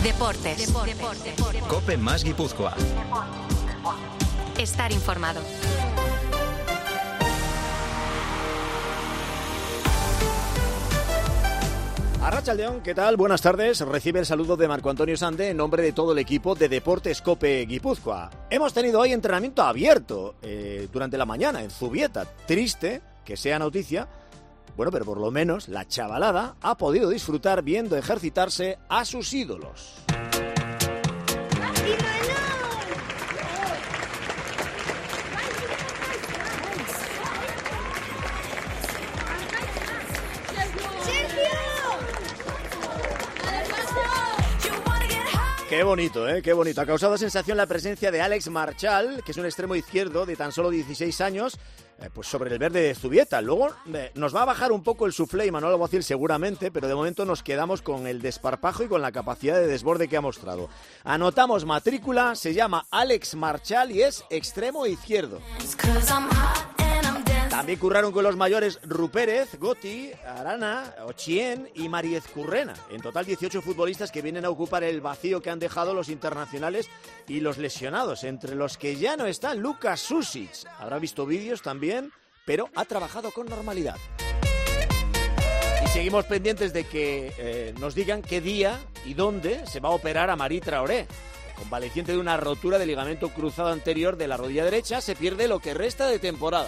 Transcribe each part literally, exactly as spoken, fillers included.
Deportes. Deportes. COPE más Guipúzcoa. Estar informado. Arratsaldeon, ¿qué tal? Buenas tardes. Recibe el saludo de Marco Antonio Sande en nombre de todo el equipo de Deportes COPE Guipúzcoa. Hemos tenido hoy entrenamiento abierto eh, durante la mañana en Zubieta. Triste que sea noticia, bueno, pero por lo menos la chavalada ha podido disfrutar viendo ejercitarse a sus ídolos. Qué bonito, ¿eh? Qué bonito. Ha causado sensación la presencia de Alex Marchal, que es un extremo izquierdo de tan solo dieciséis años, eh, pues sobre el verde de Zubieta. Luego eh, nos va a bajar un poco el suflé y Manuel Alguacil seguramente, pero de momento nos quedamos con el desparpajo y con la capacidad de desborde que ha mostrado. Anotamos matrícula, se llama Alex Marchal y es extremo izquierdo. También curraron con los mayores Rupérez, Goti, Arana, Ochien y Mariez Currena. En total dieciocho futbolistas que vienen a ocupar el vacío que han dejado los internacionales y los lesionados, entre los que ya no está Luka Susic. Habrá visto vídeos también, pero ha trabajado con normalidad. Y seguimos pendientes de que eh, nos digan qué día y dónde se va a operar a Mari Traoré. Convaleciente de una rotura de ligamento cruzado anterior de la rodilla derecha, se pierde lo que resta de temporada.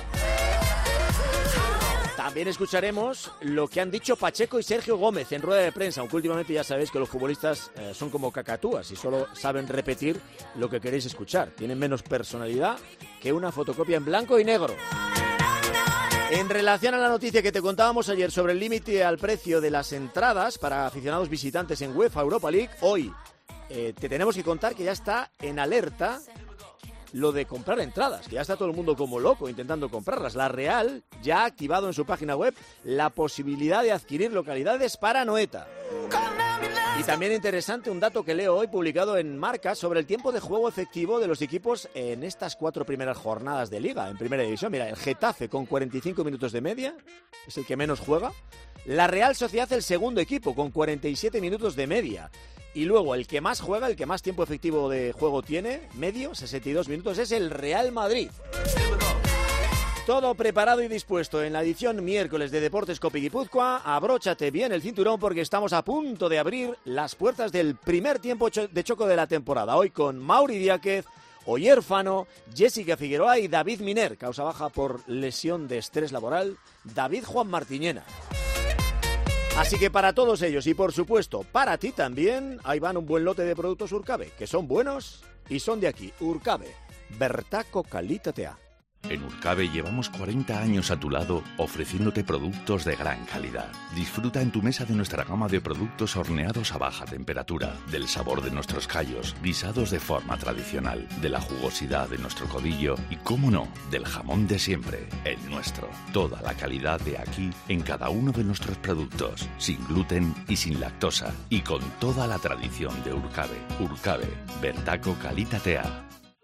También escucharemos lo que han dicho Pacheco y Sergio Gómez en rueda de prensa, aunque últimamente ya sabéis que los futbolistas eh, son como cacatúas y solo saben repetir lo que queréis escuchar. Tienen menos personalidad que una fotocopia en blanco y negro. En relación a la noticia que te contábamos ayer sobre el límite al precio de las entradas para aficionados visitantes en UEFA Europa League, hoy eh, te tenemos que contar que ya está en alerta lo de comprar entradas, que ya está todo el mundo como loco intentando comprarlas. La Real ya ha activado en su página web la posibilidad de adquirir localidades para Anoeta. Y también interesante un dato que leo hoy publicado en Marca sobre el tiempo de juego efectivo de los equipos en estas cuatro primeras jornadas de Liga, en Primera División. Mira, el Getafe con cuarenta y cinco minutos de media, es el que menos juega. La Real Sociedad, el segundo equipo, con cuarenta y siete minutos de media. Y luego el que más juega, el que más tiempo efectivo de juego tiene, medio, sesenta y dos minutos, es el Real Madrid. Todo preparado y dispuesto en la edición miércoles de Deportes COPE Guipúzcoa. Abróchate bien el cinturón porque estamos a punto de abrir las puertas del primer tiempo de choco de la temporada. Hoy con Mauri Diáquez, Oyer Fano, Jessica Figueroa y David Miner, causa baja por lesión de estrés laboral, David Juan Martiñena. Así que para todos ellos y por supuesto para ti también, ahí van un buen lote de productos Urcabe, que son buenos y son de aquí. Urcabe, Bertaco Calitatea. En Urcabe llevamos cuarenta años a tu lado ofreciéndote productos de gran calidad. Disfruta en tu mesa de nuestra gama de productos horneados a baja temperatura, del sabor de nuestros callos, guisados de forma tradicional, de la jugosidad de nuestro codillo y, cómo no, del jamón de siempre, el nuestro. Toda la calidad de aquí en cada uno de nuestros productos, sin gluten y sin lactosa, y con toda la tradición de Urcabe. Urcabe, Bertaco Calitatea.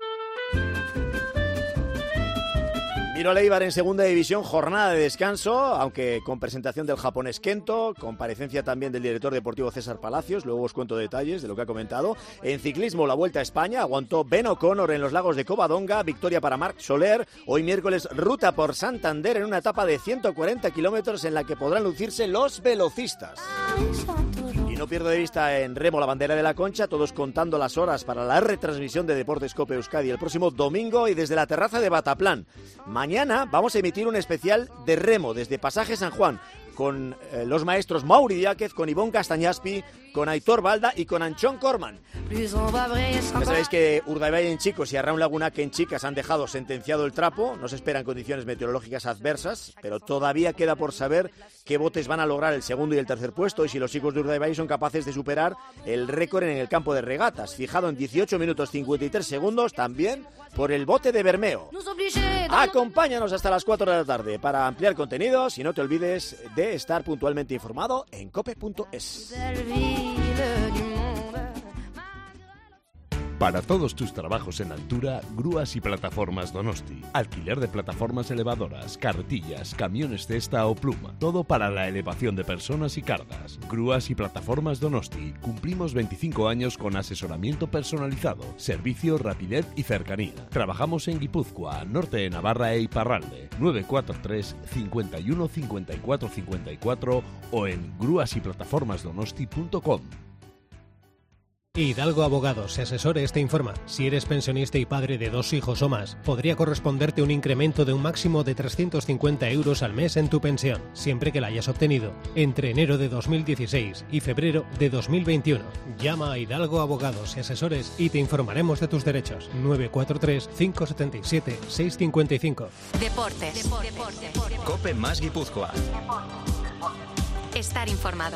Miro Eibar en segunda división, jornada de descanso, aunque con presentación del japonés Kento, comparecencia también del director deportivo César Palacios, luego os cuento detalles de lo que ha comentado. En ciclismo, la Vuelta a España, aguantó Ben O'Connor en los lagos de Covadonga, victoria para Marc Soler. Hoy miércoles, ruta por Santander en una etapa de ciento cuarenta kilómetros en la que podrán lucirse los velocistas. Y no pierdo de vista en remo la bandera de la Concha, todos contando las horas para la retransmisión de Deportes COPE Euskadi el próximo domingo y desde la terraza de Bataplan. Mañana vamos a emitir un especial de remo desde Pasaje San Juan con eh, los maestros Mauri Diáquez, con Ivonne Castañaspi, con Aitor Balda y con Anchón Corman. Ya sabéis que Urdaibai en chicos y Arraun Lagunaque en chicas han dejado sentenciado el trapo, no se esperan condiciones meteorológicas adversas, pero todavía queda por saber qué botes van a lograr el segundo y el tercer puesto y si los chicos de Urdaibai son capaces de superar el récord en el campo de regatas, fijado en dieciocho minutos cincuenta y tres segundos, también por el bote de Bermeo. Acompáñanos hasta las cuatro de la tarde para ampliar contenidos y no te olvides de estar puntualmente informado en cope punto es. Para todos tus trabajos en altura, Grúas y Plataformas Donosti. Alquiler de plataformas elevadoras, carretillas, camiones cesta o pluma. Todo para la elevación de personas y cargas. Grúas y Plataformas Donosti. Cumplimos veinticinco años con asesoramiento personalizado, servicio, rapidez y cercanía. Trabajamos en Guipúzcoa, norte de Navarra e Iparralde. nueve cuatro tres, cincuenta y uno, cincuenta y cuatro cincuenta y cuatro o en grúas y plataformas donosti punto com. Hidalgo Abogados y Asesores te informa. Si eres pensionista y padre de dos hijos o más, podría corresponderte un incremento de un máximo de trescientos cincuenta euros al mes en tu pensión, siempre que la hayas obtenido entre enero de dos mil dieciséis y febrero de dos mil veintiuno. Llama a Hidalgo Abogados y Asesores y te informaremos de tus derechos. nueve cuatro tres, cinco siete siete, seis cinco cinco. Deportes. Deportes. Deportes. Cope más Guipúzcoa. Estar informado.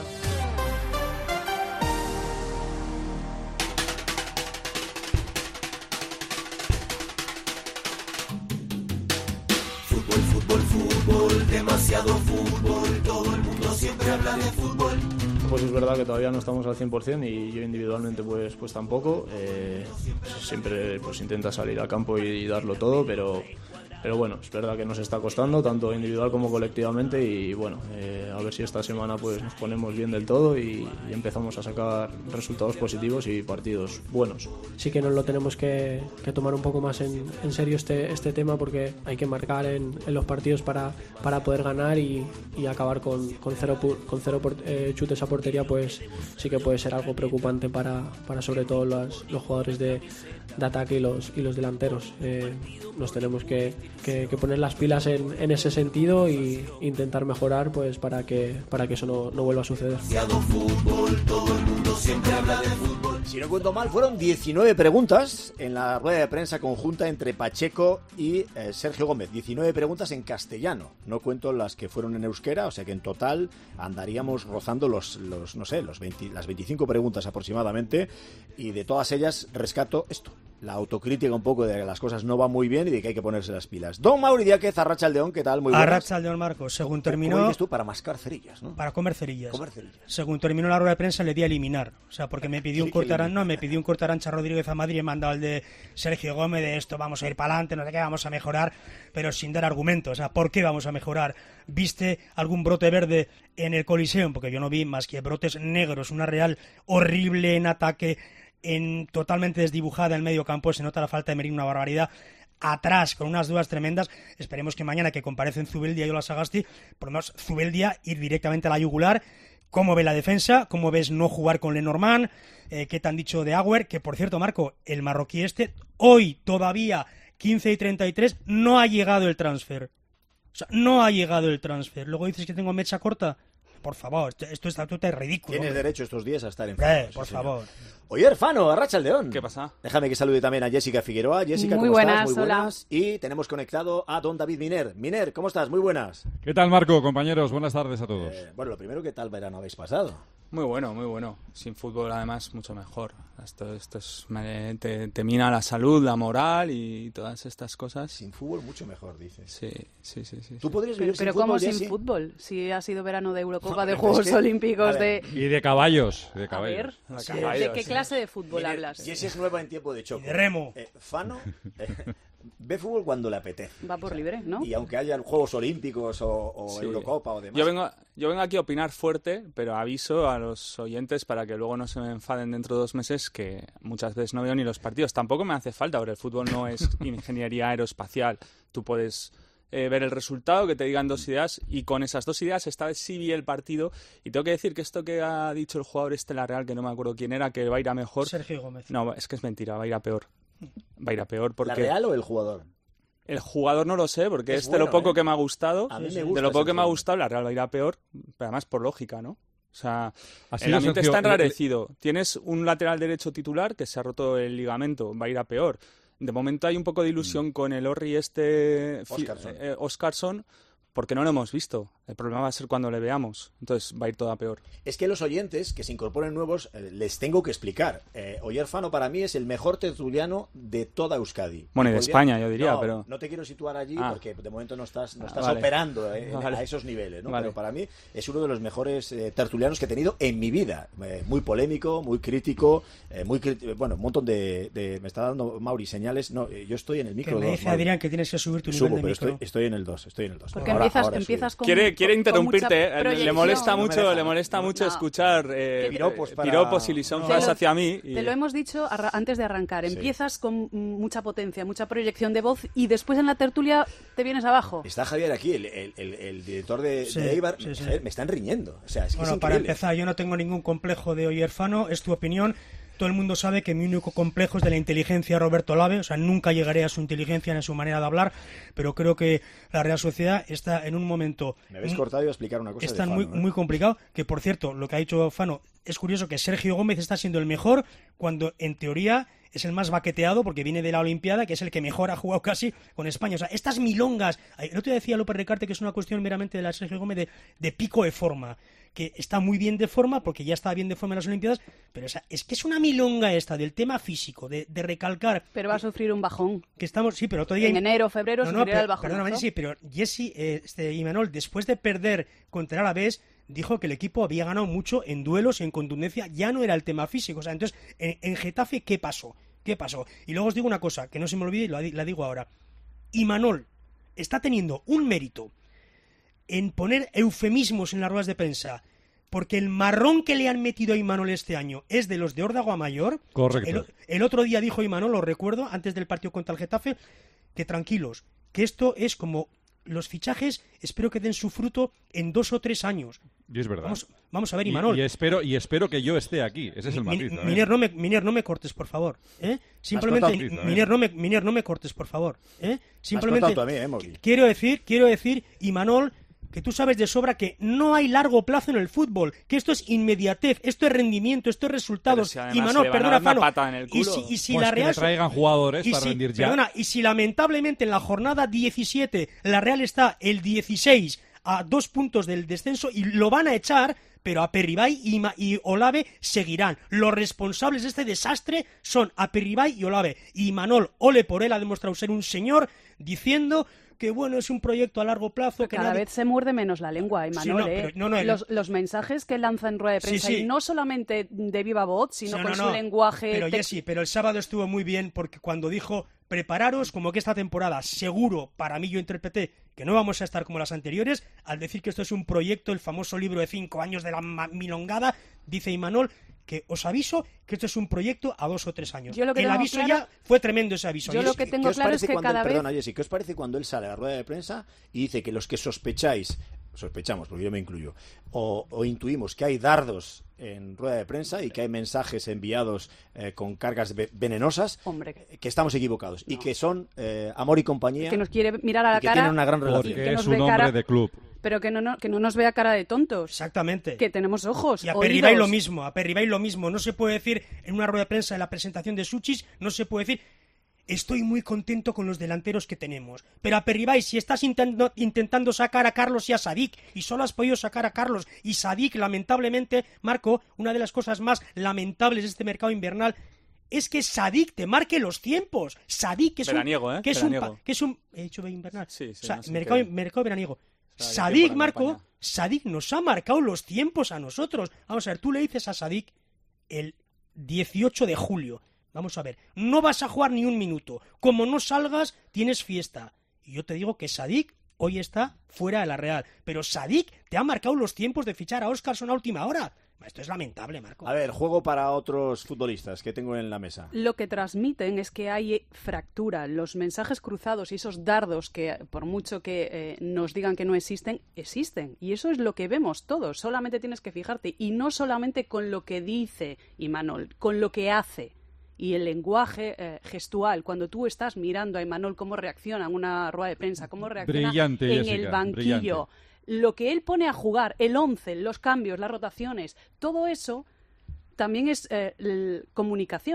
Fútbol, fútbol, fútbol, demasiado fútbol, todo el mundo siempre habla de fútbol. Pues es verdad que todavía no estamos al cien por ciento y yo individualmente pues, pues tampoco. Eh, siempre pues intenta salir al campo y, y darlo todo, pero, pero bueno, es verdad que nos está costando tanto individual como colectivamente y bueno, eh, a ver si esta semana pues nos ponemos bien del todo y, y empezamos a sacar resultados positivos y partidos buenos. Sí que nos lo tenemos que, que tomar un poco más en, en serio este, este tema porque hay que marcar en, en los partidos para, para poder ganar y, y acabar con, con cero, con cero por, eh, chutes a portería, pues sí que puede ser algo preocupante para, para sobre todo los, los jugadores de, de ataque y los, y los delanteros. Eh, nos tenemos que, que, que poner las pilas en, en ese sentido e intentar mejorar pues para que, para que eso no, no vuelva a suceder. Fútbol, todo el mundo siempre habla de fútbol. Si no cuento mal, fueron diecinueve preguntas en la rueda de prensa conjunta entre Pacheco y eh, Sergio Gómez. diecinueve preguntas en castellano. No cuento las que fueron en euskera, o sea que en total andaríamos rozando los, los no sé, los veinte, las veinticinco preguntas aproximadamente, y de todas ellas rescato esto. La autocrítica un poco de que las cosas no van muy bien y de que hay que ponerse las pilas. Don Mauri Díaz, Arratsaldeon, ¿qué tal? Muy buenas. Arratsaldeon, Marcos. Según terminó... ¿Cómo dices tú? Para mascar cerillas, ¿no? Para comer cerillas. Comer cerillas. Según terminó la rueda de prensa le di a eliminar. O sea, porque me pidió un corte arancha, no, me pidió un corte Arancha Rodríguez a Madrid y he mandado el de Sergio Gómez de esto, vamos a ir para adelante, no sé qué, vamos a mejorar, pero sin dar argumentos. O sea, ¿por qué vamos a mejorar? ¿Viste algún brote verde en el Coliseum? Porque yo no vi más que brotes negros, una Real horrible en ataque, en totalmente desdibujada en medio campo, se nota la falta de Merino, una barbaridad. Atrás, con unas dudas tremendas. Esperemos que mañana que comparece en Zubeldia y Ola Sagasti, por lo menos Zubeldia ir directamente a la yugular. ¿Cómo ve la defensa? ¿Cómo ves no jugar con Lenormand? Eh, ¿Qué te han dicho de Agüer? Que por cierto, Marco, el marroquí este, hoy todavía quince y treinta y tres, no ha llegado el transfer. O sea, no ha llegado el transfer. Luego dices que tengo mecha corta. Por favor, esto, esto es estatuto ridículo. Tienes hombre. derecho estos días a estar en eh, Por sí, favor. Oye, Erfano, Arratsaldeon. ¿Qué pasa? Déjame que salude también a Jessica Figueroa. Jessica, Muy ¿cómo buenas, estás? Muy hola. buenas. Y tenemos conectado a don David Miner. Miner, ¿cómo estás? Muy buenas. ¿Qué tal, Marco? Compañeros, buenas tardes a todos. Eh, bueno, lo primero, ¿qué tal verano habéis pasado? Muy bueno, muy bueno. Sin fútbol, además, mucho mejor. Esto, esto es, me, te, te mina la salud, la moral y todas estas cosas. Sin fútbol, mucho mejor, dices. Sí, sí, sí. sí ¿Tú podrías vivir pero, sin pero fútbol? ¿cómo sin Jessy? fútbol? Si ha sido verano de Eurocopa, No, de es Juegos que- Olímpicos, de... Y de caballos, de caballos. A ver, La sí, caballos, ¿de qué sí. clase de fútbol Miner, hablas? Jessy es nueva en tiempo de choque. Y de remo. Eh, Fano eh, ve fútbol cuando le apetece. Va por libre, ¿no? Y aunque hayan Juegos Olímpicos o, o Sí. Eurocopa o demás. Yo vengo, yo vengo aquí a opinar fuerte, pero aviso a los oyentes para que luego no se me enfaden dentro de dos meses que muchas veces no veo ni los partidos. Tampoco me hace falta, porque el fútbol no es ingeniería aeroespacial. Tú puedes eh, ver el resultado, que te digan dos ideas, y con esas dos ideas esta vez sí vi el partido. Y tengo que decir que esto que ha dicho el jugador este en la Real, que no me acuerdo quién era, que va a ir a mejor... Sergio Gómez. No, es que es mentira, va a ir a peor. Va a ir a peor porque... ¿La Real o el jugador? El jugador no lo sé, porque Es es, de lo bueno, poco ¿eh? que me ha gustado. A mí me de gusta lo poco ese que me ha jugador. gustado, la Real va a ir a peor, pero además por lógica, ¿no? O sea, Ha el sido, ambiente Sergio, está le- enrarecido. Tienes un lateral derecho titular que se ha roto el ligamento, va a ir a peor. De momento hay un poco de ilusión con el Orri este... fi- Óscarsson. eh, Óscarsson, porque no lo hemos visto. El problema va a ser cuando le veamos, entonces va a ir todo a peor. Es que los oyentes que se incorporen nuevos, eh, les tengo que explicar. Eh, Oyer Fano para mí es el mejor tertuliano de toda Euskadi. Bueno, y de podría... España, yo diría, no, pero... No te quiero situar allí ah. porque de momento no estás, no estás ah, vale. operando eh, vale. a esos niveles, ¿no? Vale. Pero para mí es uno de los mejores eh, tertulianos que he tenido en mi vida. Eh, muy polémico, muy crítico, eh, muy crítico, bueno, un montón de, de... Me está dando Mauri señales. No, eh, yo estoy en el micro que me dos. dice Adrián que tienes que subir tu Subo, nivel de pero micro. Estoy, estoy en el dos, estoy en el dos. Porque ahora, empiezas, ahora empiezas con... Quiere, quiere con, interrumpirte, con le molesta no mucho, deja. le molesta mucho No. escuchar eh, piropos, para... piropos y lisonjas no. hacia mí. Y... Te lo hemos dicho arra- antes de arrancar. Sí. Empiezas con mucha potencia, mucha proyección de voz y después en la tertulia te vienes abajo. Está Javier aquí, el, el, el, el director de, Sí, de Eibar. sí, sí. Javier, me están riñendo. O sea, es que Bueno, es para increíble. empezar, yo no tengo ningún complejo de Oyer Fano, es tu opinión. Todo el mundo sabe que mi único complejo es de la inteligencia de Roberto Olave, o sea, nunca llegaré a su inteligencia ni a su manera de hablar, pero creo que la Real Sociedad está en un momento... Me habéis cortado y iba a explicar una cosa Está de Fano, muy, ¿eh? muy complicado, que por cierto, lo que ha dicho Fano, es curioso que Sergio Gómez está siendo el mejor, cuando en teoría es el más baqueteado, porque viene de la Olimpiada, que es el que mejor ha jugado casi con España. O sea, estas milongas... El otro día decía López Recarte que es una cuestión meramente de la Sergio Gómez de, de pico de forma, que está muy bien de forma, porque ya estaba bien de forma en las Olimpiadas, pero o sea, es que es una milonga esta del tema físico, de, de recalcar... Pero va a sufrir un bajón. Que estamos, sí, pero otro día... En enero, febrero no, no, sufrirá pero, el bajón. Perdóname, sí, pero Jesse, eh, este, Imanol, después de perder contra el Alavés, dijo que el equipo había ganado mucho en duelos y en contundencia, ya no era el tema físico. O sea, entonces, en, en Getafe, ¿qué pasó? ¿Qué pasó? Y luego os digo una cosa, que no se me olvide y lo, la digo ahora. Imanol está teniendo un mérito en poner eufemismos en las ruedas de prensa, porque el marrón que le han metido a Imanol este año es de los de Órdago Mayor. Correcto. El, el otro día dijo Imanol, lo recuerdo, antes del partido contra el Getafe, que tranquilos, que esto es como los fichajes, espero que den su fruto en dos o tres años. Y es verdad. Vamos, vamos a ver, Y, Imanol. y espero y espero que yo esté aquí. Ese es el matiz. ¿eh? Miner, no me, Miner, no me cortes, por favor. ¿eh? Simplemente, cortado tú, ¿eh? Miner, no me, Miner, no me cortes, por favor. ¿eh? Simplemente, Has cortado tú a mí, ¿eh, Mogui? quiero decir, quiero decir, Imanol, que tú sabes de sobra que no hay largo plazo en el fútbol, que esto es inmediatez, esto es rendimiento, esto es resultados. Pero si y Imanol, le van a perdona, dar una Fano, pata en el y culo. si, y si Pues la que Real le traigan jugadores y para si, rendir ya. Perdona, y si lamentablemente en la jornada diecisiete la Real está el dieciséis a dos puntos del descenso y lo van a echar, pero Aperribay y, Ma- y Olave seguirán. Los responsables de este desastre son Aperribay y Olave. Y Manol, ole por él, ha demostrado ser un señor diciendo que bueno, es un proyecto a largo plazo. Que Cada nadie... vez se muerde menos la lengua, Imanol. Sí, no, ¿eh? pero- no, no, el- los, los mensajes que lanza en rueda de Sí, prensa, sí. y no solamente de viva voz, sino Sí, con no, su no. lenguaje... Pero tex- Jessy, pero el sábado estuvo muy bien porque cuando dijo prepararos, como que esta temporada seguro, para mí yo interpreté que no vamos a estar como las anteriores, al decir que esto es un proyecto, el famoso libro de cinco años de la ma- milongada, dice Imanol que os aviso que esto es un proyecto a dos o tres años. Yo lo que el tengo aviso claro- ya fue tremendo ese aviso. Yo Y lo es- que tengo ¿Qué os claro es parece que cuando cada él, vez... perdona, Jessy, ¿qué os parece cuando él sale a la rueda de prensa y dice que los que sospecháis, sospechamos, porque yo me incluyo, o, o intuimos que hay dardos en rueda de prensa y que hay mensajes enviados eh, con cargas ve- venenosas, Hombre, que estamos equivocados y que son eh, amor y compañía, que nos quiere mirar a la y que cara... tienen una gran relación. que Porque nos es un ve hombre cara- de club. Pero que no, no- que no nos vea cara de tontos. Exactamente. Que tenemos ojos, Y a oídos. Perribay lo mismo, a Perribay lo mismo. No se puede decir en una rueda de prensa en la presentación de Suchis, no se puede decir estoy muy contento con los delanteros que tenemos. Pero a Perribay, si estás intentando, intentando sacar a Carlos y a Sadik, y solo has podido sacar a Carlos y Sadik, lamentablemente, Marco, una de las cosas más lamentables de este mercado invernal es que Sadik te marque los tiempos. Sadik, que es Veraniego, un... ¿eh? Que es un, Veraniego. pa- que es un... He dicho invernal. Sí, sí, o sea, no sé mercado, qué. mercado veraniego. O sea, ¿de qué Sadik, por la Marco, campaña? Sadik nos ha marcado los tiempos a nosotros. Vamos a ver, tú le dices a Sadik el dieciocho de julio, vamos a ver, no vas a jugar ni un minuto. Como no salgas, tienes fiesta. Y yo te digo que Sadik hoy está fuera de la Real. Pero Sadik te ha marcado los tiempos de fichar a Óscarson a última hora. Esto es lamentable, Marco. A ver, juego para otros futbolistas que tengo en la mesa. Lo que transmiten es que hay fractura. Los mensajes cruzados y esos dardos que, por mucho que eh, nos digan que no existen, existen. Y eso es lo que vemos todos. Solamente tienes que fijarte. Y no solamente con lo que dice Imanol, con lo que hace. Y el lenguaje eh, gestual, cuando tú estás mirando a Imanol cómo reacciona en una rueda de prensa, cómo reacciona Brillante, en Jessica, el banquillo, brillante. lo que él pone a jugar, el once, los cambios, las rotaciones, todo eso también es eh, l- comunicación.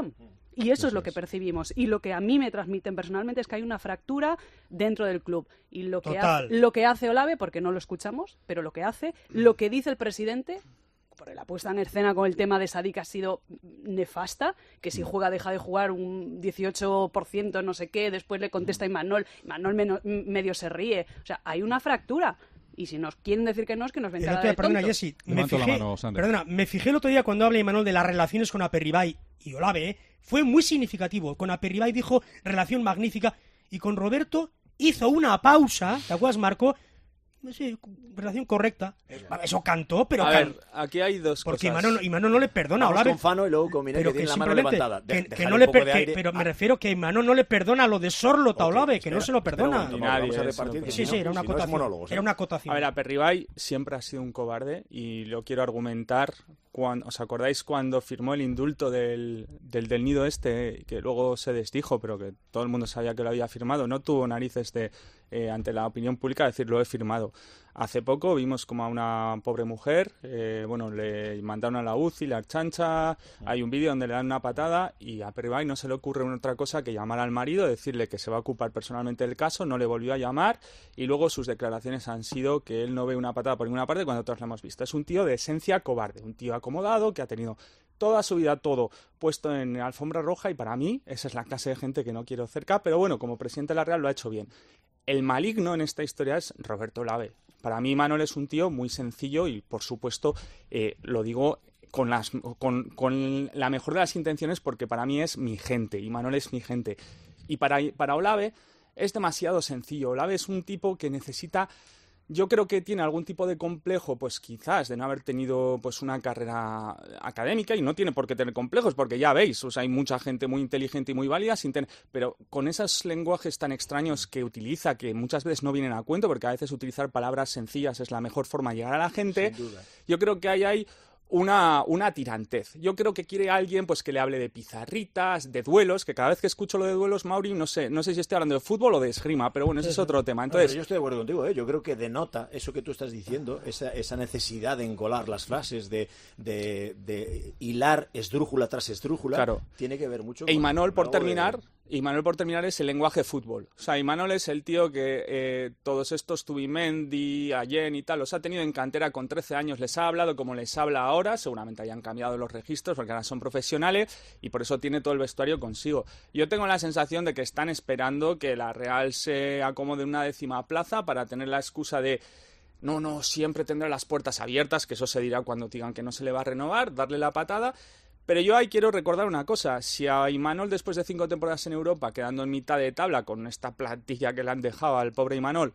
Y eso, eso es lo que percibimos. Y lo que a mí me transmiten personalmente es que hay una fractura dentro del club. Y lo que, hace, lo que hace Olave, porque no lo escuchamos, pero lo que hace, lo que dice el presidente, porque la puesta en escena con el tema de Sadik ha sido nefasta, que si juega deja de jugar un dieciocho por ciento no sé qué, después le contesta a Imanol, Imanol medio se ríe. O sea, hay una fractura. Y si nos quieren decir que no, es que nos ven cara de Perdona, tontos. Jessy, me fijé, mano, perdona, me fijé el otro día cuando habla Imanol de las relaciones con Aperribay y Olave, ¿eh? Fue muy significativo. Con Aperribay dijo relación magnífica y con Roberto hizo una pausa, ¿te acuerdas, Marco? Sí, relación correcta. Eso cantó, pero... A can... ver, aquí hay dos Porque cosas. Porque Imanol no le perdona a Olave. con Fano y luego con Miner, que tiene la mano levantada. Que, que no le per... que, pero me refiero que Imanol no le perdona lo de Sorlot a Olave, que no se lo perdona. Ni nadie, sí, sí, era una acotación. Era una acotación. A ver, Aperribay siempre ha sido un cobarde y lo quiero argumentar. Cuando, ¿os acordáis cuando firmó el indulto del, del, del nido este, que luego se desdijo, pero que todo el mundo sabía que lo había firmado? No tuvo narices de, eh, ante la opinión pública, decir lo he firmado. Hace poco vimos como a una pobre mujer, eh, bueno, le mandaron a la U C I, la chancha, hay un vídeo donde le dan una patada y a Aperribay no se le ocurre otra cosa que llamar al marido, decirle que se va a ocupar personalmente del caso, no le volvió a llamar y luego sus declaraciones han sido que él no ve una patada por ninguna parte cuando todos la hemos visto. Es un tío de esencia cobarde, un tío acomodado que ha tenido toda su vida todo puesto en alfombra roja y para mí esa es la clase de gente que no quiero cerca, pero bueno, como presidente de la Real lo ha hecho bien. El maligno en esta historia es Roberto Olave. Para mí Imanol es un tío muy sencillo y por supuesto eh, lo digo con, las, con, con la mejor de las intenciones porque para mí es mi gente, Imanol es mi gente. Y para, para Olave es demasiado sencillo. Olave es un tipo que necesita... Yo creo que tiene algún tipo de complejo, pues quizás, de no haber tenido pues una carrera académica y no tiene por qué tener complejos, porque ya veis, o sea, hay mucha gente muy inteligente y muy válida, sin tener, pero con esos lenguajes tan extraños que utiliza, que muchas veces no vienen a cuento, porque a veces utilizar palabras sencillas es la mejor forma de llegar a la gente, sin duda. Yo creo que ahí hay una, una tirantez. Yo creo que quiere alguien pues que le hable de pizarritas, de duelos, que cada vez que escucho lo de duelos, Mauri, no sé, no sé si estoy hablando de fútbol o de esgrima, pero bueno, ese es otro tema. Entonces, no, yo estoy de acuerdo contigo, ¿eh? Yo creo que denota eso que tú estás diciendo, esa, esa necesidad de engolar las frases, de, de, de hilar esdrújula tras esdrújula, claro. Tiene que ver mucho con... E Imanol, por terminar... De... Imanol, por terminar, es el lenguaje de fútbol. O sea, Imanol es el tío que eh, todos estos Tubimendi, Allen y tal, los ha tenido en cantera con trece años, les ha hablado como les habla ahora, seguramente hayan cambiado los registros porque ahora son profesionales y por eso tiene todo el vestuario consigo. Yo tengo la sensación de que están esperando que la Real se acomode en una décima plaza para tener la excusa de no, no, siempre tendrá las puertas abiertas, que eso se dirá cuando digan que no se le va a renovar, darle la patada. Pero yo ahí quiero recordar una cosa, si a Imanol después de cinco temporadas en Europa, quedando en mitad de tabla con esta plantilla que le han dejado al pobre Imanol,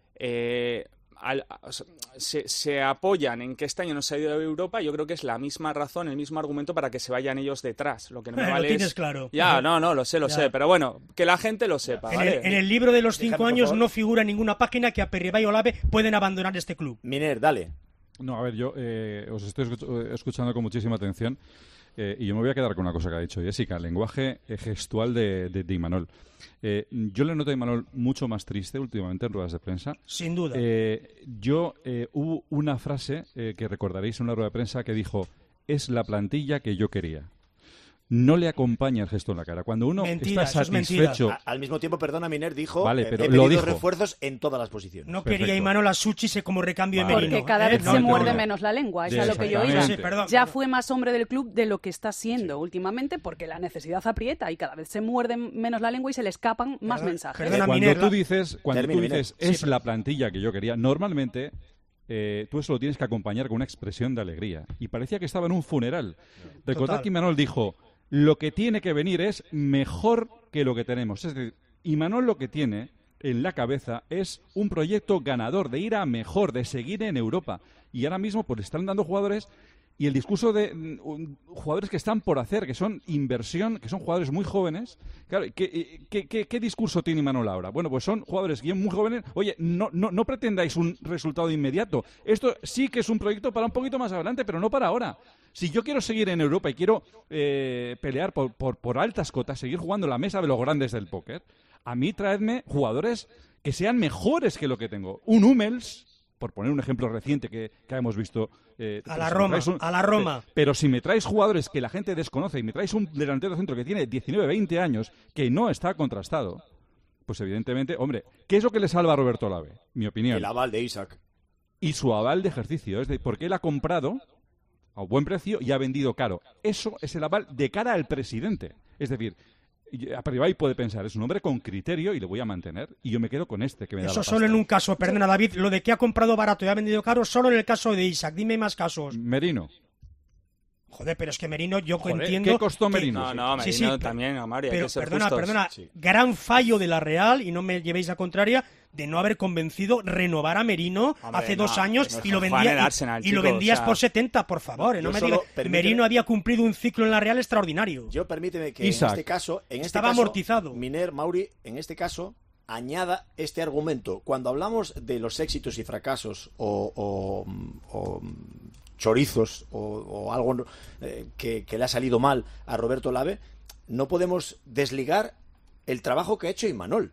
eh, al, se, se apoyan en que este año no se ha ido a Europa, yo creo que es la misma razón, el mismo argumento para que se vayan ellos detrás. Lo que no me vale lo tienes es... claro. Ya, no, no, lo sé, lo ya. sé, pero bueno, que la gente lo sepa. En, ¿vale? el, en el libro de los cinco Déjame, años no figura ninguna página que Aperribay y Olave pueden abandonar este club. Miner, dale. No, a ver, yo eh, os estoy escuchando con muchísima atención. Eh, y yo me voy a quedar con una cosa que ha dicho Jessica, el lenguaje eh, gestual de, de, de Imanol. Eh, yo le noto a Imanol mucho más triste últimamente en ruedas de prensa. Sin duda. Eh, yo, eh, hubo una frase eh, que recordaréis en una rueda de prensa que dijo, es la plantilla que yo quería. No le acompaña el gesto en la cara. Cuando uno mentira, está satisfecho... A, al mismo tiempo, perdona, Miner dijo, vale, pero he pedido lo dijo. refuerzos en todas las posiciones. No Perfecto. quería Imanol a Suchise como recambio vale. de Merino. Porque cada ¿eh? vez no, se no, muerde no. menos la lengua, sí, es a lo que yo iba. Sí, perdón, ya perdón. fue más hombre del club de lo que está siendo sí. últimamente, porque la necesidad aprieta y cada vez se muerde menos la lengua y se le escapan más perdón, mensajes. Perdona, cuando Miner, tú dices, cuando Termine, tú dices Miner. es sí, la plantilla que yo quería, normalmente... Eh, tú eso lo tienes que acompañar con una expresión de alegría. Y parecía que estaba en un funeral. Recordad que Imanol dijo, lo que tiene que venir es mejor que lo que tenemos. Es decir, Imanol lo que tiene en la cabeza es un proyecto ganador, de ir a mejor, de seguir en Europa. Y ahora mismo pues están dando jugadores... Y el discurso de um, jugadores que están por hacer, que son inversión, que son jugadores muy jóvenes. Claro, ¿qué, qué, qué, qué discurso tiene Imanol ahora? Bueno, pues son jugadores muy jóvenes. Oye, no, no, no pretendáis un resultado inmediato. Esto sí que es un proyecto para un poquito más adelante, pero no para ahora. Si yo quiero seguir en Europa y quiero eh, pelear por, por, por altas cotas, seguir jugando la mesa de los grandes del póker, a mí traedme jugadores que sean mejores que lo que tengo. Un Hummels... por poner un ejemplo reciente que, que hemos visto. Eh, a la Roma, un, a la Roma. Eh, pero si me traes jugadores que la gente desconoce y me traes un delantero centro que tiene diecinueve, veinte años, que no está contrastado, pues evidentemente, hombre, ¿qué es lo que le salva a Roberto Olave? Mi opinión. El aval de Isaac. Y su aval de ejercicio, es de porque él ha comprado a un buen precio y ha vendido caro. Eso es el aval de cara al presidente. Es decir, Aperribay puede pensar, es un hombre con criterio y le voy a mantener, y yo me quedo con este que me da Eso la solo pasta. en un caso, perdona David, lo de que ha comprado barato y ha vendido caro, solo en el caso de Isaac. Dime más casos. Merino. Joder, pero es que Merino, yo Joder, entiendo... ¿qué costó que- Merino? No, no, Sí, Merino sí, también, Omar, hay pero que ser perdona, justos. perdona, Sí. gran fallo de la Real, y no me llevéis la contraria, de no haber convencido renovar a Merino Hombre, hace no, dos años no y lo, juega en vendía, el y- Arsenal, y lo chico, vendías o sea, por setenta, por favor. eh, No yo me solo digas, permíteme- Merino había cumplido un ciclo en la Real extraordinario. Yo permíteme que Isaac. en este caso, en este Estaba caso, amortizado. Miner, Mauri, en este caso, añada este argumento. Cuando hablamos de los éxitos y fracasos o, o- o chorizos o, o algo eh, que, que le ha salido mal a Roberto Olave, no podemos desligar el trabajo que ha hecho Imanol.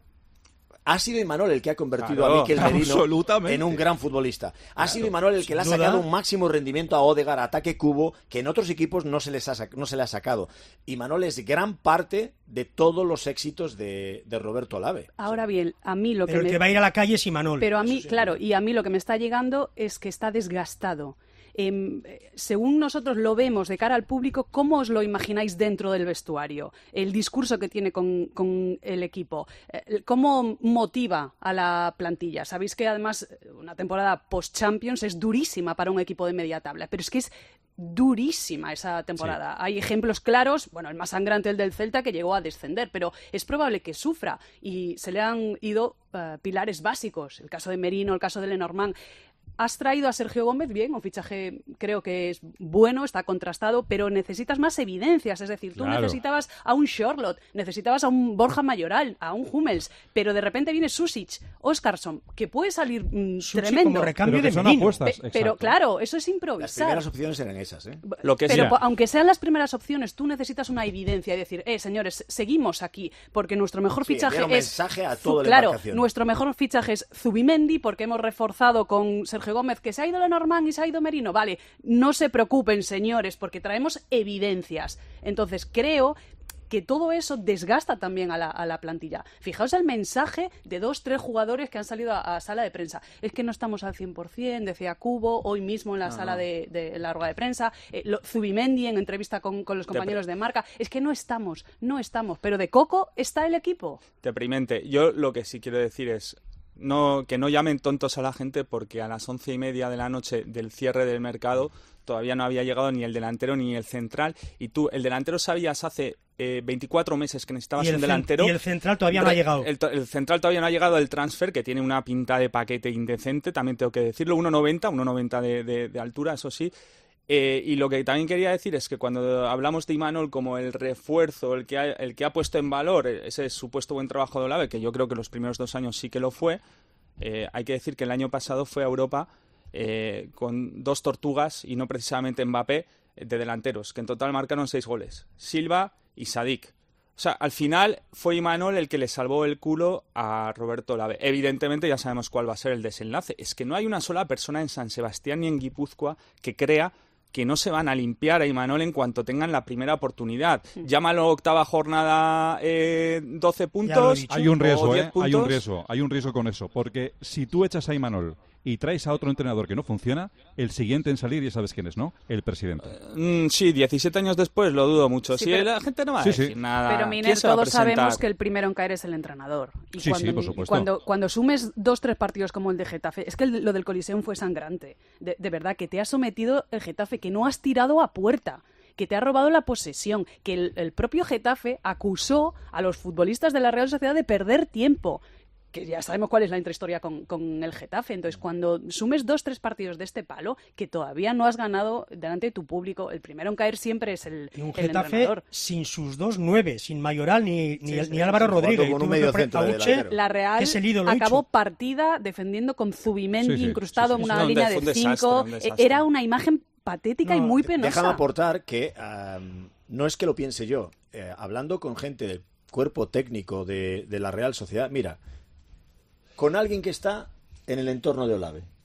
Ha sido Imanol el que ha convertido Claro, a Mikel Merino absolutamente. en un gran futbolista. Ha Claro, sido Imanol el que le ha sin sacado duda. un máximo rendimiento a Odegaard, a ataque cubo, que en otros equipos no se les ha, sac- no se le ha sacado. Imanol es gran parte de todos los éxitos de, de Roberto Olave. Ahora bien, a mí lo Pero que el me... que va a ir a la calle es Imanol. Pero a mí, claro, y a mí lo que me está llegando es que está desgastado. Em, eh, según nosotros lo vemos de cara al público, ¿cómo os lo imagináis dentro del vestuario? El discurso que tiene con, con el equipo. Eh, ¿Cómo motiva a la plantilla? Sabéis que además una temporada post-Champions es durísima para un equipo de media tabla, pero es que es durísima esa temporada. Hay ejemplos claros, bueno, el más sangrante, el del Celta, que llegó a descender, pero es probable que sufra y se le han ido eh, pilares básicos. El caso de Merino, el caso de Lenormand. Has traído a Sergio Gómez, bien, un fichaje creo que es bueno, está contrastado, pero necesitas más evidencias. Es decir, tú Claro. necesitabas a un Charlotte, necesitabas a un Borja Mayoral, a un Hummels, pero de repente viene Susic, Oscarson, que puede salir mm, Susic tremendo. como recambio Pero que de son Merino. apuestas, Pe- exacto. pero claro, eso es Las improvisar. primeras opciones eran esas, ¿eh? Lo que Pero sí. po- aunque sean las primeras opciones, tú necesitas una evidencia y decir, eh, señores, seguimos aquí, porque nuestro mejor Sí, fichaje enviar un es... mensaje a Zu- toda la Claro, embarcación. nuestro mejor fichaje es Zubimendi, porque hemos reforzado con Sergio Gómez, que se ha ido Lenormand y se ha ido Merino. Vale, no se preocupen, señores, porque traemos evidencias. Entonces, creo que todo eso desgasta también a la, a la plantilla. Fijaos el mensaje de dos, tres jugadores que han salido a, a sala de prensa. Es que no estamos al cien por cien, decía Cubo, hoy mismo en la No, sala no. de, de la rueda de prensa, eh, lo- Zubimendi en entrevista con, con los compañeros de marca. Es que no estamos, no estamos. Pero de coco está el equipo. Deprimente. Yo lo que sí quiero decir es no que no llamen tontos a la gente, porque a las once y media de la noche del cierre del mercado todavía no había llegado ni el delantero ni el central, y tú, el delantero sabías hace eh, veinticuatro meses que necesitabas Y el un cen- delantero. y el central todavía no ha Re- llegado. El, to- el central todavía no ha llegado, el transfer, que tiene una pinta de paquete indecente, también tengo que decirlo, uno noventa, uno noventa de, de, de altura, eso sí. Eh, y lo que también quería decir es que cuando hablamos de Imanol como el refuerzo, el que ha, el que ha puesto en valor ese supuesto buen trabajo de Olave, que yo creo que los primeros dos años sí que lo fue, eh, hay que decir que el año pasado fue a Europa eh, con dos tortugas y no precisamente Mbappé eh, de delanteros, que en total marcaron seis goles, Silva y Sadik. O sea, al final fue Imanol el que le salvó el culo a Roberto Olave. Evidentemente ya sabemos cuál va a ser el desenlace. Es que no hay una sola persona en San Sebastián ni en Guipúzcoa que crea que no se van a limpiar a Imanol en cuanto tengan la primera oportunidad. Llámalo octava jornada, eh, doce puntos. Hay un o riesgo, diez ¿eh? Hay un puntos. riesgo, hay un riesgo con eso. Porque si tú echas a Imanol y traes a otro entrenador que no funciona, el siguiente en salir, ya sabes quién es, ¿no? El presidente. Mm, sí, diecisiete años después lo dudo mucho. Sí, Sí, pero- la gente no va a Sí, sí. decir nada. Pero, ¿Quién Miner, se va a todos presentar? sabemos que el primero en caer es el entrenador. Y Sí, cuando, sí, por supuesto. Cuando, cuando sumes dos, tres partidos como el de Getafe, es que el- lo del Coliseum fue sangrante. De, de verdad, que te ha sometido el Getafe, que no has tirado a puerta, que te ha robado la posesión, que el, el propio Getafe acusó a los futbolistas de la Real Sociedad de perder tiempo. Que ya sabemos cuál es la intrahistoria con, con el Getafe. Entonces, cuando sumes dos, tres partidos de este palo, que todavía no has ganado delante de tu público, el primero en caer siempre es el, Y un el Getafe entrenador. sin sus dos nueve, sin Mayoral ni, ni, Sí, sí, ni Álvaro jugando Rodríguez. con un Tuvo medio que poner centro a de Uche, delantero. La Real que es el ídolo acabó hecho. partida defendiendo con Zubimendi Sí, sí, incrustado sí, en sí, una sí. línea Fue de un desastre, cinco. un desastre. Era una imagen patética y No, muy penosa. Déjame aportar que um, no es que lo piense yo. Eh, hablando con gente del cuerpo técnico de, de la Real Sociedad, mira, con alguien que está en el entorno de Olave,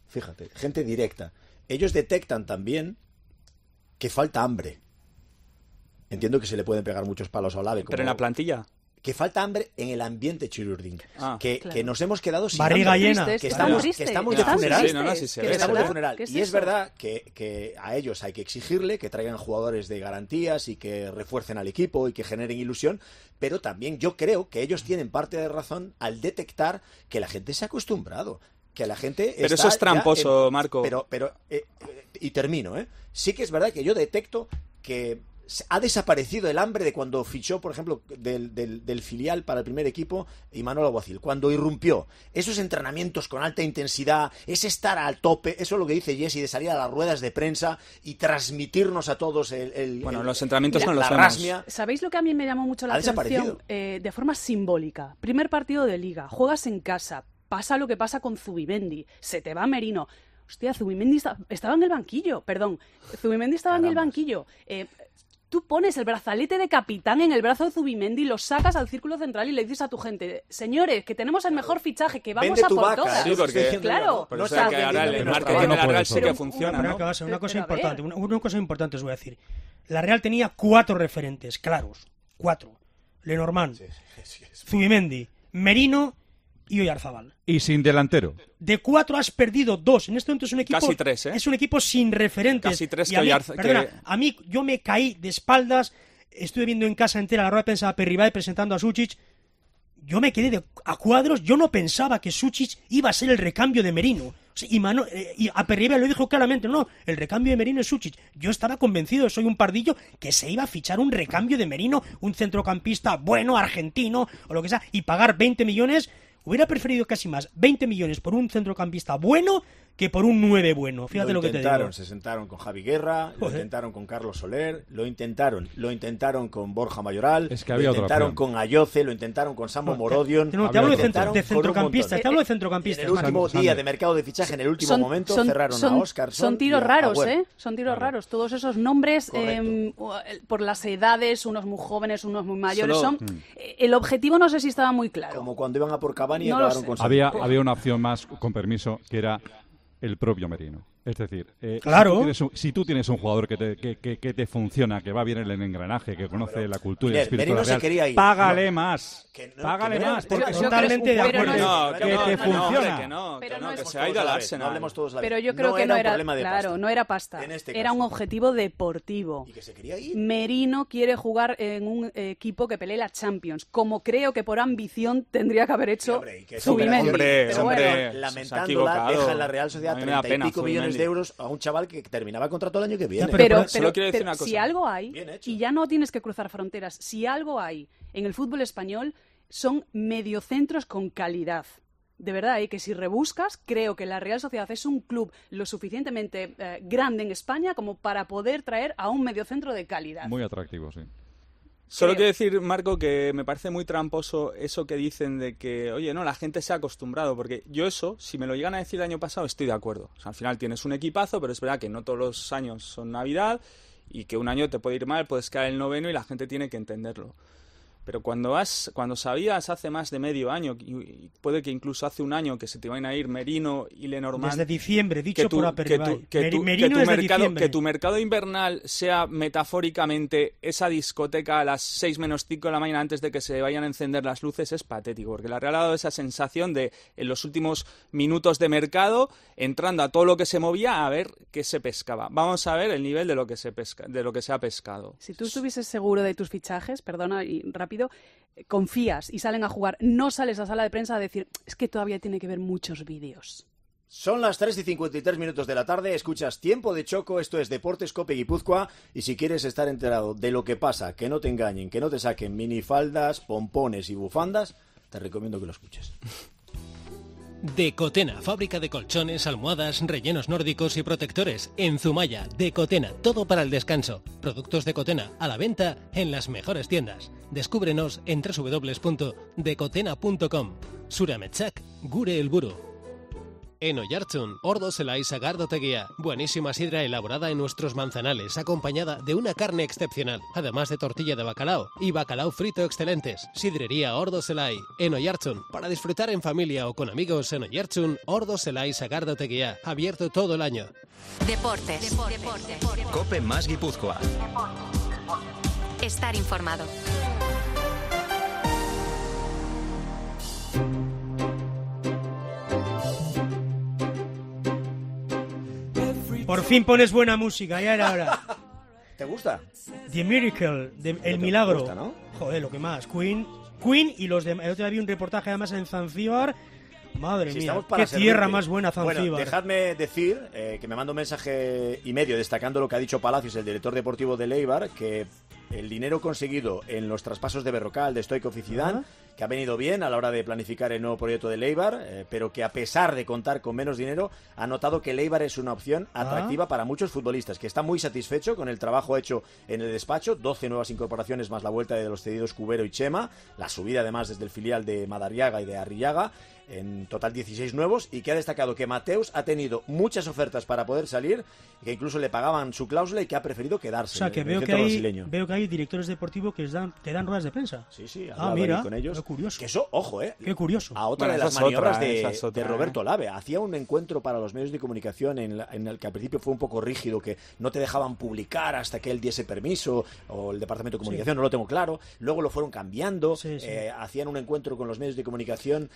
fíjate, gente directa. Ellos detectan también que falta hambre. Entiendo que se le pueden pegar muchos palos a Olave. Pero en la plantilla. Que falta hambre en el ambiente Chirurdín. Ah, que, claro. que nos hemos quedado sin barriga hambre. llena. Que estamos, que estamos de Ya, funeral. sí, no, no, sí se que ve. estamos de ¿Verdad? funeral. ¿Qué es Y es eso? verdad que, que a ellos hay que exigirle que traigan jugadores de garantías y que refuercen al equipo y que generen ilusión, pero también yo creo que ellos tienen parte de razón al detectar que la gente se ha acostumbrado. Que la gente Pero está eso es tramposo, ya en- Marco. Pero, pero eh, eh, y termino, ¿eh? Sí que es verdad que yo detecto que ha desaparecido el hambre de cuando fichó, por ejemplo, del, del, del filial para el primer equipo Imanol Alguacil, cuando irrumpió. Esos entrenamientos con alta intensidad, ese estar al tope, eso es lo que dice Jesse, de salir a las ruedas de prensa y transmitirnos a todos el... el Bueno, el- los entrenamientos la, no los la vemos. rasmia. ¿Sabéis lo que a mí me llamó mucho la Ha atención? desaparecido. Eh, de forma simbólica. Primer partido de Liga, juegas en casa, pasa lo que pasa con Zubimendi, se te va Merino. Hostia, Zubimendi está- estaba en el banquillo, perdón. Zubimendi estaba en el banquillo. Eh, Tú pones el brazalete de capitán en el brazo de Zubimendi, lo sacas al círculo central y le dices a tu gente, señores, que tenemos el mejor fichaje, que vamos Vende a tu por vaca, todas. Sí, porque- claro. Pero No o sea, estás que ahora el vendiendo marketing nuestro de la trabajo. Real sí Pero que una- funciona, una ¿no? cosa, una cosa Pero, a ver. importante, una, una cosa importante os voy a decir. La Real tenía cuatro referentes, claros, cuatro. Lenormand, Zubimendi, Merino y Oyarzabal. Y sin delantero. De cuatro has perdido dos. En este momento es un equipo. Casi tres, ¿eh? Es un equipo sin referentes. Casi tres Y que a mí, Oyarza- perdona, que- a mí yo me caí de espaldas. Estuve viendo en casa entera la rueda de prensa de Aperribay presentando a Suchic. Yo me quedé de, a cuadros. Yo no pensaba que Suchic iba a ser el recambio de Merino. O sea, y, Mano- eh, y Aperribay lo dijo claramente. No, el recambio de Merino es Suchic. Yo estaba convencido, soy un pardillo, que se iba a fichar un recambio de Merino, un centrocampista bueno, argentino o lo que sea, y pagar veinte millones. Hubiera preferido casi más veinte millones por un centrocampista bueno que por un nueve bueno. Fíjate lo, lo que te intentaron, digo. se sentaron con Javi Guerra, lo Joder. intentaron con Carlos Soler, lo intentaron, lo intentaron con Borja Mayoral, Es que había lo otra intentaron opción. con Ayoce, lo intentaron con Sambo Morodion, No, te lo hablo de, intentaron centro- de con un centrocampistas, montón. te hablo de En centrocampistas. el último Manu. día de mercado de fichaje, en el último Son- momento, son- cerraron son- a Óscar. Son tiros raros, ¿eh? Son tiros Claro. raros. Todos esos nombres, Correcto. eh, por las edades, unos muy jóvenes, unos muy mayores, Solo- son... eh, El objetivo no sé si estaba muy claro. Como cuando iban a por Cavani y No lo acabaron sé. con Había, Santos. había una opción más, con permiso, que era el propio Merino. Es decir, eh, Claro. si, tú tienes un, si tú tienes un jugador que te, que, que- que te funciona, que va bien en el engranaje, que conoce la cultura y el Miguel, espíritu de Merino la se Real, quería ir. págale No. más. Que no- págale que no era- más. pero Porque yo creo totalmente que- de pero acuerdo. no es- No, que que no, te que no, funciona. hombre, que no, Pero que no no, es- que Todos se ha ido a al la vez, Arsenal. No hablemos todos a la vez. Pero yo creo No que era no un era, problema de claro, pasta. no era pasta. En este Era caso. un objetivo deportivo. Y que se quería ir. Merino quiere jugar en un equipo que pelee la Champions, como creo que por ambición tendría que haber Sí, hecho hombre, y que Zubimendi. hombre, Pero hombre, bueno, se ha lamentándola, equivocado. deja en la Real Sociedad A mí me da treinta y pena pico millones Zubimendi. de euros a un chaval que terminaba contrato el año que viene. pero- pero, pero- solo pero- quiero decir pero una cosa. si algo hay, Bien hecho. y ya no tienes que cruzar fronteras, si algo hay en el fútbol español, son mediocentros con calidad. De verdad, y que si rebuscas, creo que la Real Sociedad es un club lo suficientemente eh, grande en España como para poder traer a un mediocentro de calidad. Muy atractivo, sí. Solo Creo. quiero decir, Marco, que me parece muy tramposo eso que dicen de que, oye, no, la gente se ha acostumbrado, porque yo eso, si me lo llegan a decir el año pasado, estoy de acuerdo. O sea, al final tienes un equipazo, pero es verdad que no todos los años son Navidad y que un año te puede ir mal, puedes caer el noveno y la gente tiene que entenderlo. Pero cuando has, cuando sabías hace más de medio año, y y puede que incluso hace un año que se te iban a ir Merino y Lenormand, Desde diciembre, dicho que tu, por que Aperribay. tu- que Meri- tu- que Merino tu desde mercado, diciembre. que tu mercado invernal sea metafóricamente esa discoteca a las seis menos cinco de la mañana antes de que se vayan a encender las luces es patético, porque la Real ha dado esa sensación de, en los últimos minutos de mercado, entrando a todo lo que se movía a ver qué se pescaba. Vamos a ver el nivel de lo que se pesca, de lo que se ha pescado. Si tú estuvieses seguro de tus fichajes, perdona y rápido, eh, confías y salen a jugar, no sales a sala de prensa a decir, es que todavía tiene que ver muchos vídeos. Son las tres y cincuenta y tres minutos de la tarde, escuchas Tiempo de Choco, esto es Deportes Cope Guipúzcoa, y si quieres estar enterado de lo que pasa, que no te engañen, que no te saquen minifaldas, pompones y bufandas, te recomiendo que lo escuches. Decotena, fábrica de colchones, almohadas, rellenos nórdicos y protectores. En Zumaya, Decotena, todo para el descanso. Productos Decotena, a la venta en las mejores tiendas. Descúbrenos en doble u doble u doble u punto decotena punto com. Surametsak, gure helburu. En Oiartzun, Ordo Zelai Sagardotegia. Buenísima sidra elaborada en nuestros manzanales, acompañada de una carne excepcional, además de tortilla de bacalao y bacalao frito excelentes. Sidrería Ordo Zelai. En Oiartzun, para disfrutar en familia o con amigos en Oiartzun, Ordo Zelai Sagardotegia. Abierto todo el año. Deportes. Deportes. Cope más Guipúzcoa. Estar informado. Por fin pones buena música, ya era hora. ¿Te gusta? The Miracle, de, el milagro. Gusta, ¿no? Joder, lo que más. Queen, Queen y los demás. El otro día vi un reportaje además en Zanzíbar. Madre Si mía, estamos para qué servirte. tierra más buena Zanzíbar. Bueno, dejadme decir eh, que me manda un mensaje y medio destacando lo que ha dicho Palacios, el director deportivo de Eibar, que el dinero conseguido en los traspasos de Berrocal, de Stoichkov y Zidane, que ha venido bien a la hora de planificar el nuevo proyecto de Eibar, eh, pero que a pesar de contar con menos dinero, ha notado que el Eibar es una opción atractiva Ah. para muchos futbolistas, que está muy satisfecho con el trabajo hecho en el despacho, doce nuevas incorporaciones más la vuelta de los cedidos Cubero y Chema, la subida además desde el filial de Madariaga y de Arrillaga, en total dieciséis nuevos, y que ha destacado que Mateus ha tenido muchas ofertas para poder salir, que incluso le pagaban su cláusula y que ha preferido quedarse. O sea, que en el veo que, centro hay, brasileño. veo que hay directores deportivos que dan, que dan ruedas de prensa. Sí, sí, ah, hablaba mira, ahí con ellos. qué curioso. Que eso, ojo, eh. Qué curioso. A otra Bueno, de esa las es otra, maniobras de, esa es otra, de Roberto Lave. Hacía un encuentro para los medios de comunicación en, la- en el que al principio fue un poco rígido, que no te dejaban publicar hasta que él diese permiso, o el departamento de comunicación, Sí. no lo tengo claro. Luego lo fueron cambiando, Sí, sí. eh, hacían un encuentro con los medios de comunicación,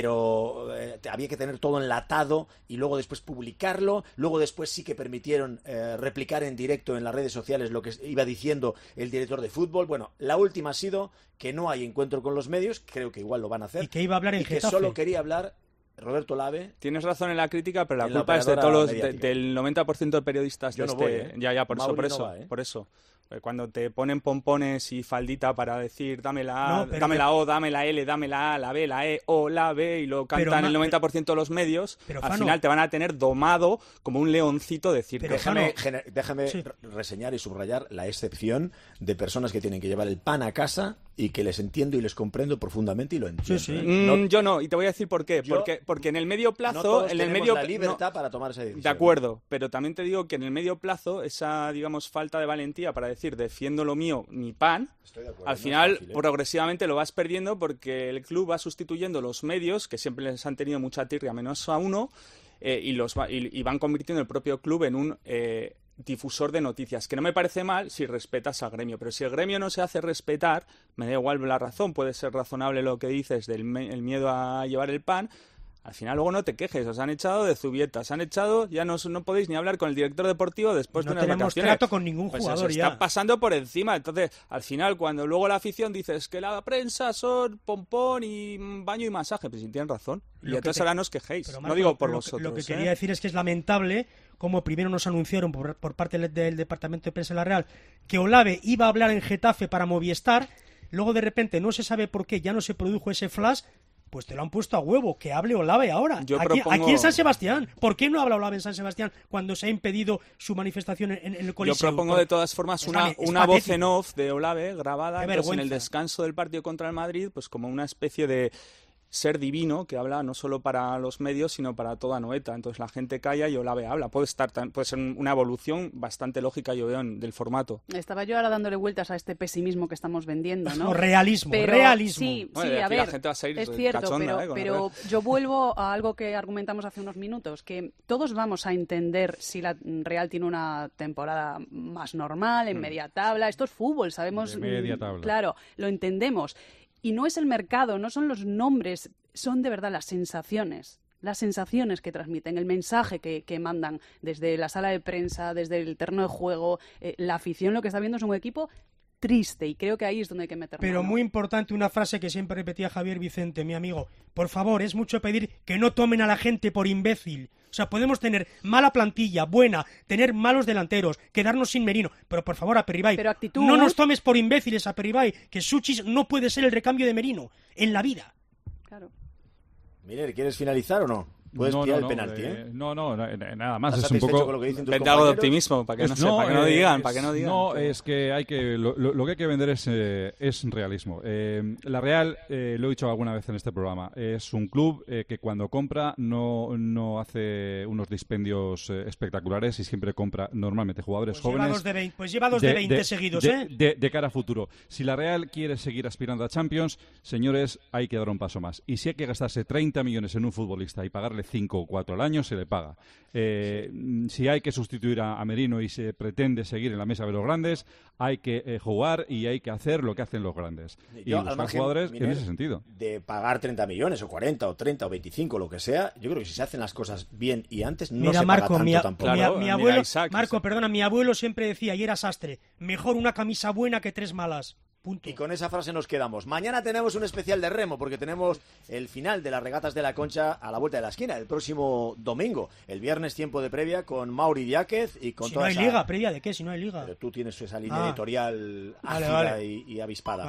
pero eh, te- había que tener todo enlatado y luego después publicarlo. Luego después sí que permitieron eh, replicar en directo en las redes sociales lo que iba diciendo el director de fútbol. Bueno, la última ha sido que no hay encuentro con los medios, creo que igual lo van a hacer. Y que iba a hablar en y que Getafe. solo quería hablar Roberto Lave. Tienes razón en la crítica, pero la En la culpa es de operadora todos los, de- mediática. del noventa por ciento de periodistas Yo de no este... voy, ¿eh? Ya, ya, por eso, Mauri por no eso, va, ¿eh? por eso. Eh, Cuando te ponen pompones y faldita para decir dame la A, No, pero dame que- la O, dame la L, dame la A, la B, la E, O, la B, y lo Pero, cantan Ma- el noventa por ciento de los medios, pero, al Fano- final te van a tener domado como un leoncito de circo. Pero, Déjame, Fano- gener- déjame Sí. re- reseñar y subrayar la excepción de personas que tienen que llevar el pan a casa y que les entiendo y les comprendo profundamente y lo entiendo. Sí, sí. ¿eh? Mm, No- yo no, y te voy a decir por qué. Yo- porque, porque en el medio no plazo, todos en el tenemos medio la no, libertad para tomar esa decisión. de acuerdo, pero también te digo que en el medio plazo, esa, digamos, falta de valentía para decir defiendo lo mío, mi pan, Estoy de acuerdo, al no es final fácil, ¿eh? progresivamente lo vas perdiendo porque el club va sustituyendo los medios, que siempre les han tenido mucha tirria menos a uno, eh, y, los va- y, y van convirtiendo el propio club en un eh, difusor de noticias, que no me parece mal si respetas al gremio, pero si el gremio no se hace respetar, me da igual la razón, puede ser razonable lo que dices del me- el miedo a llevar el pan. Al final luego no te quejes, os han echado de Zubieta, os han echado, ya no, no podéis ni hablar con el director deportivo después No de unas tenemos vacaciones. trato con ningún Pues jugador os ya. está pasando por encima, entonces al final cuando luego la afición dices que la prensa son pompón y mm, baño y masaje, pues si tienen razón. Y Lo que entonces te- ahora no os quejéis, Pero, no Marco, digo por lo, vosotros. Lo que ¿eh? quería decir es que es lamentable como primero nos anunciaron por, por parte del, del Departamento de Prensa de la Real que Olave iba a hablar en Getafe para Movistar, luego de repente no se sabe por qué ya no se produjo ese flash, pues te lo han puesto a huevo, que hable Olave ahora. Yo aquí, propongo- aquí en San Sebastián. ¿Por qué no habla Olave en San Sebastián cuando se ha impedido su manifestación en, en el Yo Coliseo? propongo Por- de todas formas es una, lame- es una voz patético. en off de Olave grabada Qué entonces, en el vergüenza. descanso del partido contra el Madrid, pues como una especie de ser divino que habla no solo para los medios sino para toda Noeta. Entonces la gente calla y Olave habla. Puede estar tan- puede ser una evolución bastante lógica, yo veo, en- del formato. Estaba yo ahora dándole vueltas a este pesimismo que estamos vendiendo, ¿no? O realismo, Pero, realismo. Sí, Bueno, sí, de a aquí la ver, gente va a salir es cierto, cachonda, pero, ¿eh? con pero el- yo vuelvo a algo que argumentamos hace unos minutos, que todos vamos a entender si la Real tiene una temporada más normal, en Mm. media tabla. Esto es fútbol, sabemos. De media mm, tabla. Claro, lo entendemos. Y no es el mercado, no son los nombres, son de verdad las sensaciones. Las sensaciones que transmiten, el mensaje que, que mandan desde la sala de prensa, desde el terreno de juego, eh, la afición lo que está viendo es un equipo triste y creo que ahí es donde hay que meter Pero mano. muy importante una frase que siempre repetía Javier Vicente, mi amigo. Por favor, es mucho pedir que no tomen a la gente por imbécil. O sea, podemos tener mala plantilla, buena, tener malos delanteros, quedarnos sin Merino. Pero por favor, Aperribay, Pero actitud- no nos tomes por imbéciles, Aperribay, que Suchis no puede ser el recambio de Merino en la vida. Claro. Mire, ¿quieres finalizar o no? puedes no, pillar no, el penalti, eh, ¿eh? No, no, nada más. ¿Estás Es un satisfecho poco... con lo que dicen tus Vende algo de compañeros? optimismo, para que no, Es- sepa, no, para que no eh, digan, es- para que no digan. No, es que hay que... Lo, lo- lo que hay que vender es, eh, es realismo. Eh, la Real, eh, lo he dicho alguna vez en este programa, es un club eh, que cuando compra no, no hace unos dispendios eh, espectaculares y siempre compra normalmente jugadores Pues lleva jóvenes. dos de veinte, pues lleva dos de veinte seguidos, de- ¿eh? de- de cara a futuro. Si la Real quiere seguir aspirando a Champions, señores, hay que dar un paso más. Y si hay que gastarse treinta millones en un futbolista y pagarle cinco o cuatro al año, se le paga. Eh, si hay que sustituir a, a Merino y se pretende seguir en la mesa de los grandes, hay que eh, jugar y hay que hacer lo que hacen los grandes. Y Yo, al buscar margen, jugadores Miner, en ese sentido. de pagar treinta millones o cuarenta o treinta o veinticinco, lo que sea, yo creo que si se hacen las cosas bien y antes no Mira, se Marco, paga tanto mi, a- tampoco. mi a- Claro, mi mira abuelo, Isaac, Marco, Isaac. perdona, mi abuelo siempre decía, y era sastre, mejor una camisa buena que tres malas. Punto. Y con esa frase nos quedamos. Mañana tenemos un especial de remo, porque tenemos el final de las regatas de la Concha a la vuelta de la esquina, el próximo domingo. El viernes tiempo de previa con Mauri Diáquez y con Si no toda hay esa... liga, previa de qué, si no hay liga. Pero tú tienes esa línea Ah. editorial Vale, ágida vale. Y, y avispada.